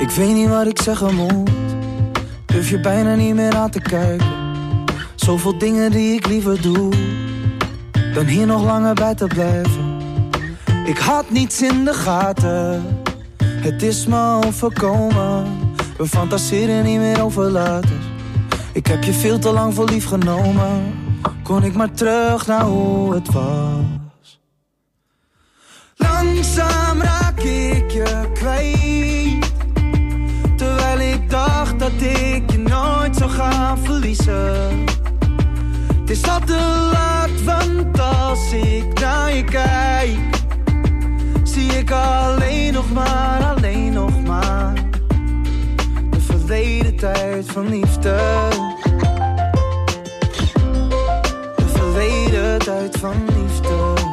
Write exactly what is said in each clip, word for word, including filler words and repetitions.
Ik weet niet wat ik zeggen moet. Durf je bijna niet meer aan te kijken. Zoveel dingen die ik liever doe dan hier nog langer bij te blijven. Ik had niets in de gaten. Het is me overkomen. We fantaseren niet meer over later. Ik heb je veel te lang voor lief genomen. Kon ik maar terug naar hoe het was. Langzaam raak ik je kwijt. Terwijl ik dacht dat ik je nooit zou gaan verliezen. Het is al te laat, want als ik naar je kijk, zie ik alleen nog maar, alleen nog maar de verleden tijd van liefde. De verleden tijd van liefde.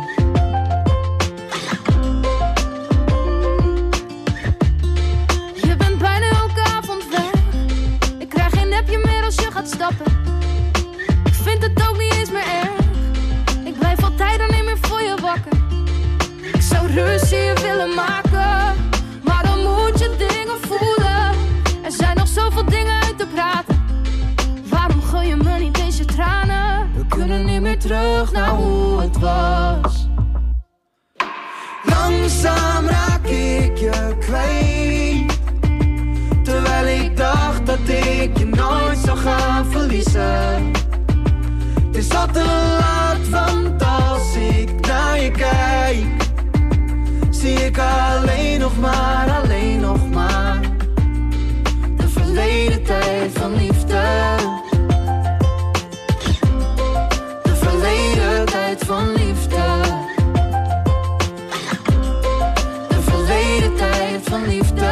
Je bent bijna elke avond weg. Ik krijg geen nepje meer als je gaat stappen. Ik vind het ook niet eens meer erg. Ik blijf altijd alleen meer voor je wakker. Ik zou ruzie willen maken, maar dan moet je dingen voelen. Er zijn nog zoveel dingen uit te praten. Waarom gooi je me niet deze tranen? We kunnen niet meer terug naar hoe het was. Langzaam raak ik je kwijt. Terwijl ik dacht dat ik je nooit zou gaan verliezen. Het is al te laat, want als ik naar je kijk, zie ik alleen nog maar, alleen nog maar de verleden tijd van liefde. De verleden tijd van liefde. De verleden tijd van liefde.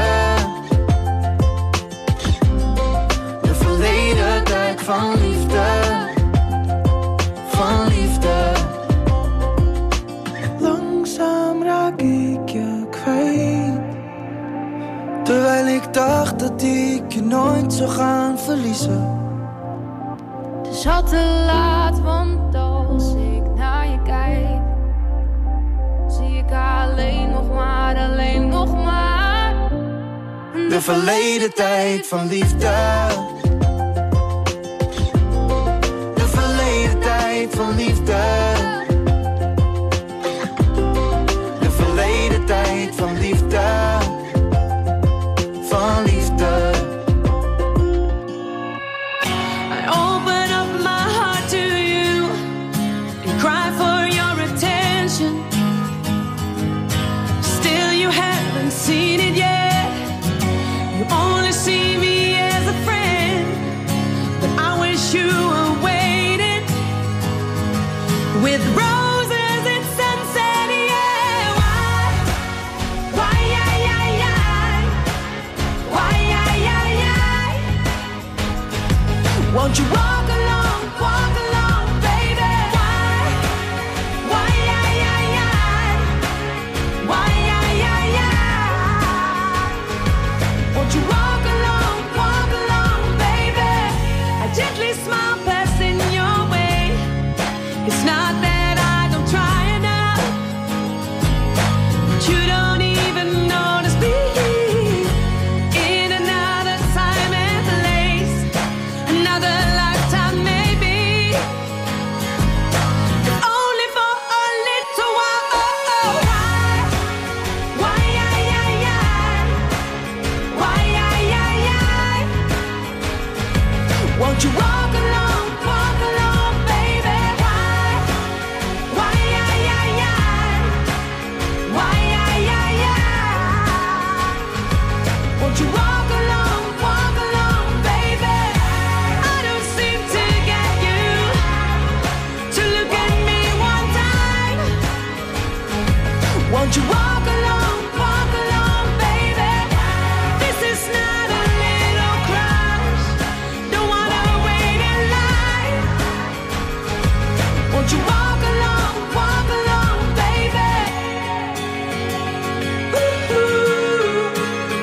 De verleden tijd van liefde. Van liefde. Langzaam raak ik je kwijt. Terwijl ik dacht dat ik je nooit zou gaan verliezen. Het is al te laat, want als ik naar je kijk, zie ik alleen nog maar, alleen nog maar de verleden tijd van liefde. De verleden tijd van liefde. De verleden tijd van liefde. Van liefde. I open up my heart to you and cry for your attention. Still you haven't seen it yet. You only see me as a friend, but I wish you were waiting with roses and sunset, yeah. Why, why, yeah, yeah, yeah. Why, yeah, yeah, yeah. Won't you walk along, walk along, baby? Why, why, yeah, yeah, yeah. Why, yeah, yeah, yeah. Won't you walk along, walk along, baby? I gently smile passing your way. It's not that I don't try enough, but you don't even notice me. In another time and place, another lifetime maybe, if only for a little while. Oh, oh. Why, why, yeah, yeah, yeah. Why, yeah, yeah, yeah. Won't you walk along, walk along, baby? Why, why, yeah, yeah, yeah. Why, yeah, yeah, yeah. Won't you walk along, walk along, baby? I don't seem to get you to look at me one time. Won't you walk along, walk along, baby? This is not a little crush. Don't wanna wait in line. Won't you walk along, walk along, baby? Ooh, ooh,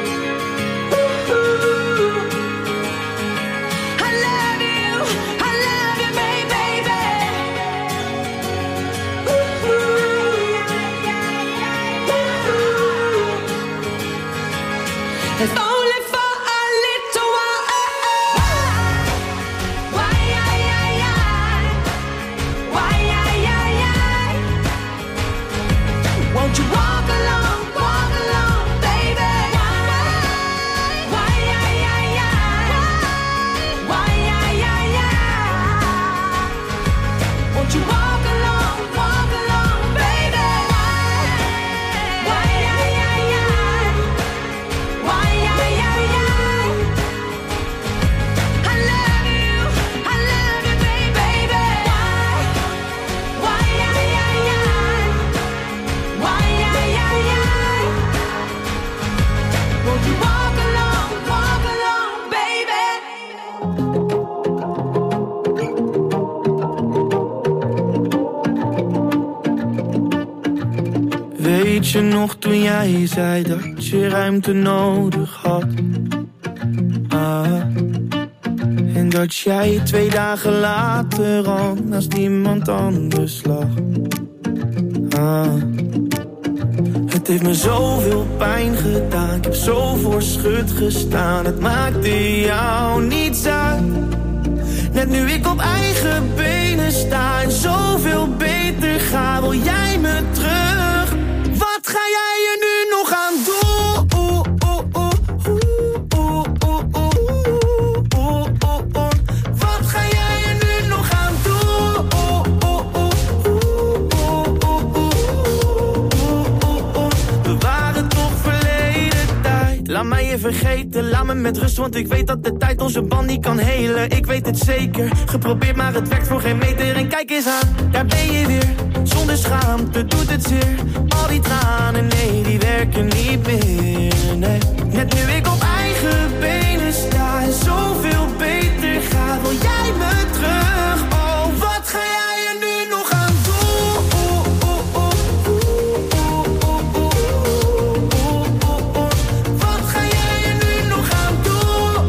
ooh. I love you, I love you, baby. Ooh, ooh. If only for je nog toen jij zei dat je ruimte nodig had? Ah. En dat jij twee dagen later al naast iemand anders lag. Ah. Het heeft me zoveel pijn gedaan, ik heb zo voor schut gestaan. Het maakte jou niets uit. Net nu ik op eigen benen sta en zoveel beter ga, wil jij me terug? Wat ga jij er nu nog aan doen? Wat ga jij er nu nog aan doen? We waren toch verleden tijd. Laat mij je vergeten, laat me met rust, want ik weet dat de tijd onze band niet kan helen. Ik weet het zeker, geprobeerd maar het werkt voor geen meter. En kijk eens aan, daar ben je weer. Zonder schaamte doet het zeer. Al die tranen, nee, die werken niet meer, nee. Net nu ik op eigen benen sta en zoveel beter ga, wil jij me terug? Oh, wat ga jij er nu nog aan doen? Wat ga jij er nu nog aan doen?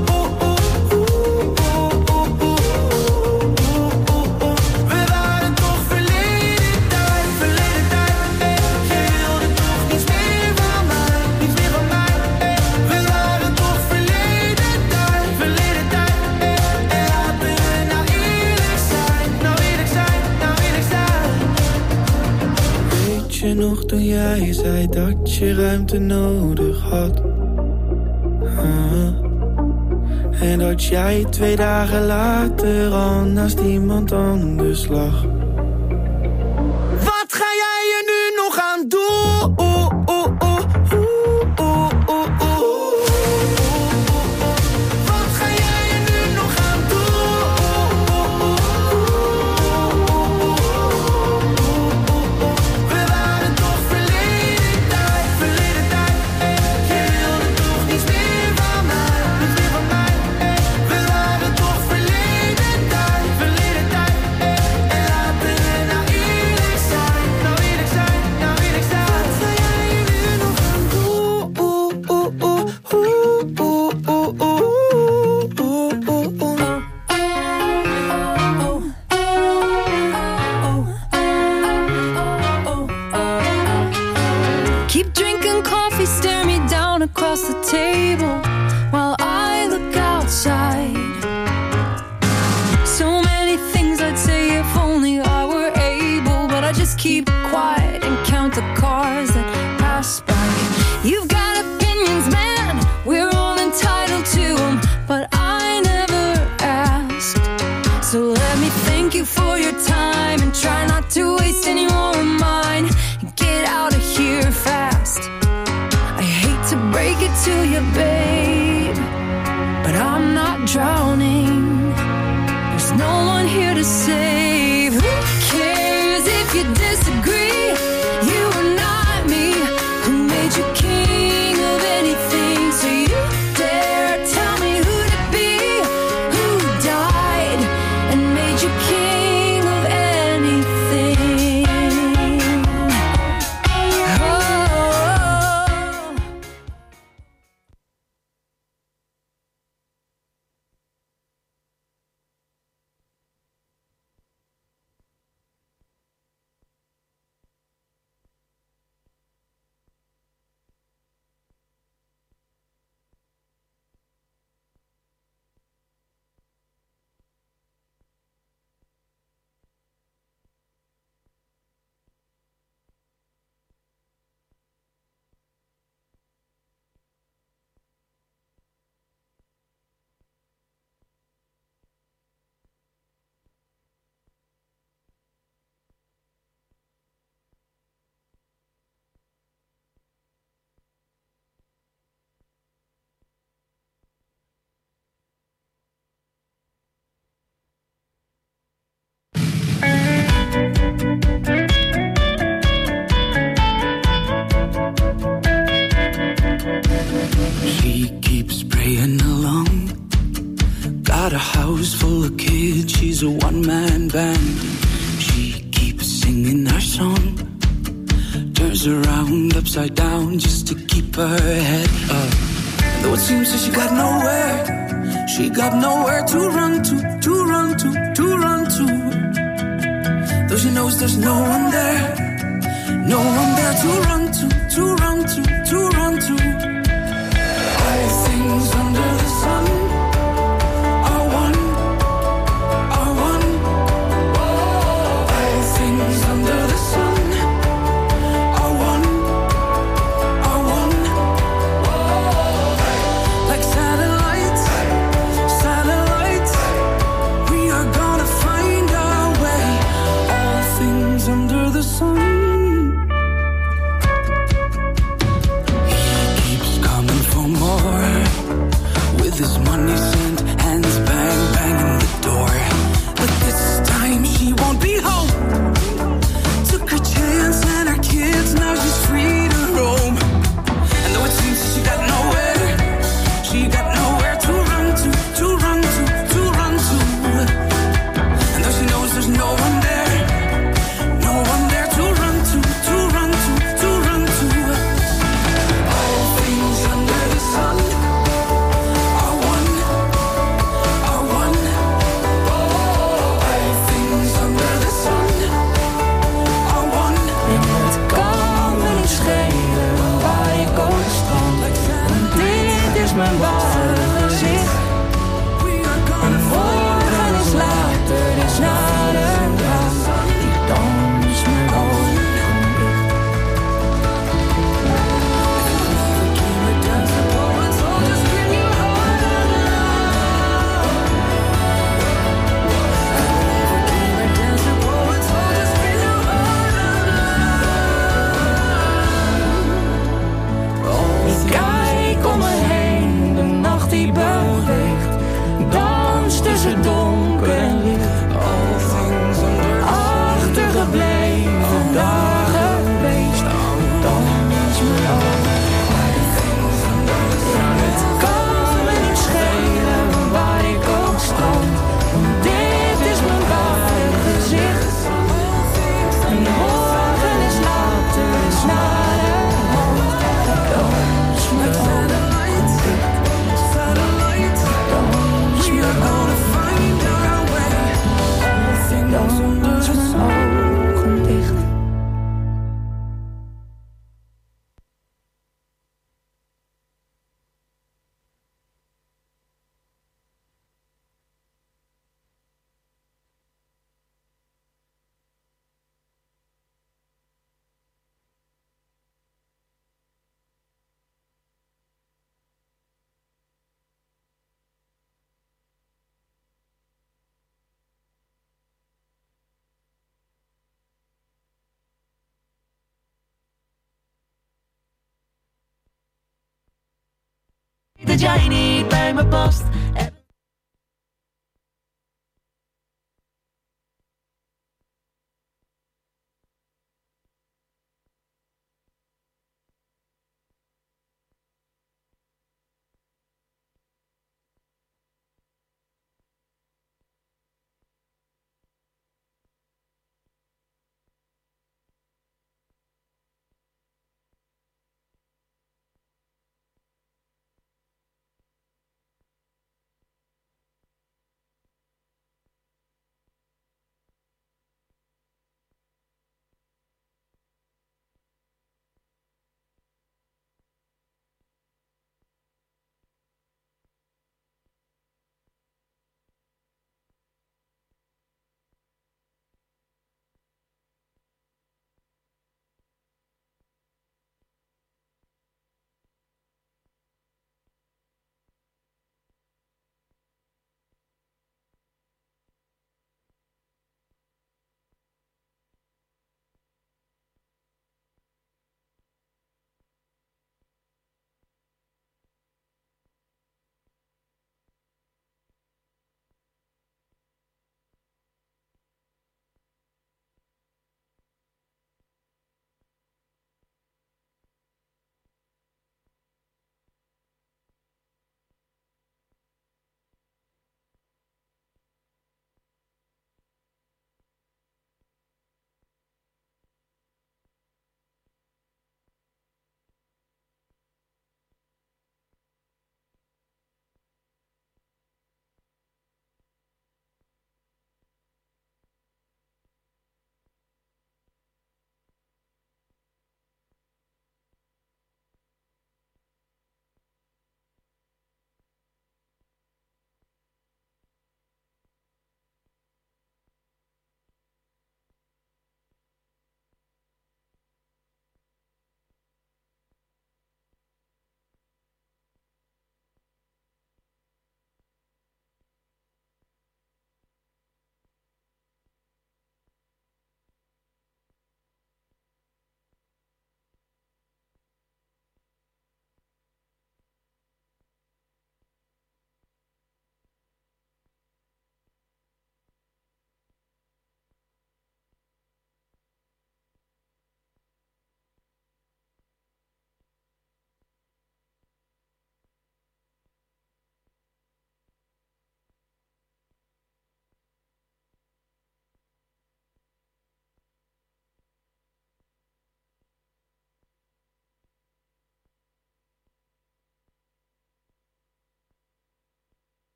We waren toch verleden tijd, verleden tijd. Je wilde toch niets meer van mij, niets meer van mij. We waren toch verleden tijd, verleden tijd. En laten we nou eerlijk zijn, nou eerlijk zijn, nou eerlijk zijn. Weet je nog toen jij zei dat je ruimte nodig had? Ah. En dat jij twee dagen later al naast iemand anders lag. Wat ga jij er nu nog aan doen? Wat ga jij er nu nog aan doen? We waren toch verleden tijd, verleden tijd. Je wilde toch niets meer van mij, niets meer van mij. We waren toch verleden tijd, verleden tijd. En laten we nou eerlijk zijn, nou eerlijk zijn, nou eerlijk zijn. Wat ga jij er nu nog aan doen? Keep drinking coffee, stare me down across the table while I look outside. So many things I'd say if only I were able, but I just keep quiet and count the cars that pass by. You've got opinions, man, we're all entitled to them, but I never asked. So let me thank you for your time and try not to waste any more of mine. Get out of here fast. I hate to break it to you, babe, but I'm not drowning. There's no one here to save. Who cares if you disagree? You are not me. Who made you king of anything? So you dare tell me who to be? Who died and made you king of anything? house full of kids, she's a one-man band. She keeps singing her song, turns turns around upside down just to keep her head up. Though it seems that she got nowhere, she got nowhere to run to, to run to, to run to. Though she knows there's no one there, no one there to run to, to run to, to run to. All things under the sun are one, are one. All things under the sun are one, are one. Like satellites, satellites, we are gonna find our way. All things under the sun. His money sent, hands bang, banging the door. But this time she won't be home. Took her chance and her kids, now she's free to roam. And though it seems she got nowhere, she got nowhere to run to, to run to, to run to. And though she knows there's no one there, no one there to run to, to run to, to run to. All things under the sun. Mijn ware gezicht. En morgen is later, dus na de dag. Ik dans mijn ogen dicht. Ik kijk om me heen, de nacht die beweegt, dans tussen donker en licht. Achtergebleven dagen geweest, dans me over. Het kan me niet schelen waar ik ook strand, want dit is mijn ware gezicht. En morgen is later, is na de hand. Dans me over. Dat jij niet bij me past.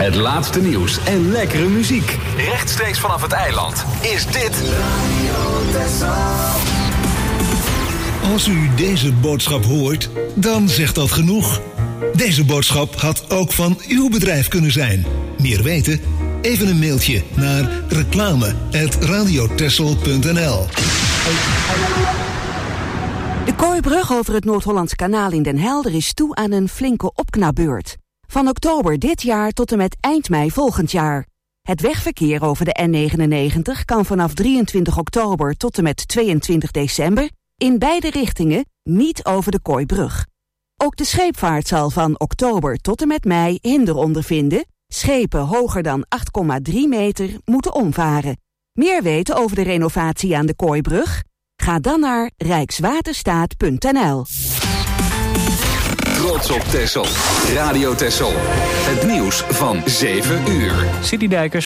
Het laatste nieuws en lekkere muziek. Rechtstreeks vanaf het eiland is dit Als u deze boodschap hoort, dan zegt dat genoeg. Deze boodschap had ook van uw bedrijf kunnen zijn. Meer weten? Even een mailtje naar reclame apenstaartje radiotessel punt n l. De Kooibrug over het Noord-Hollands Kanaal in Den Helder is toe aan een flinke opknapbeurt. Van oktober dit jaar tot en met eind mei volgend jaar. Het wegverkeer over de N negenennegentig kan vanaf drieëntwintig oktober tot en met tweeëntwintig december... in beide richtingen niet over de Kooibrug. Ook de scheepvaart zal van oktober tot en met mei hinder ondervinden. Schepen hoger dan acht komma drie meter moeten omvaren. Meer weten over de renovatie aan de Kooibrug? Ga dan naar rijkswaterstaat punt n l. Trots op Texel. Radio Texel. Het nieuws van zeven uur. Citydijkers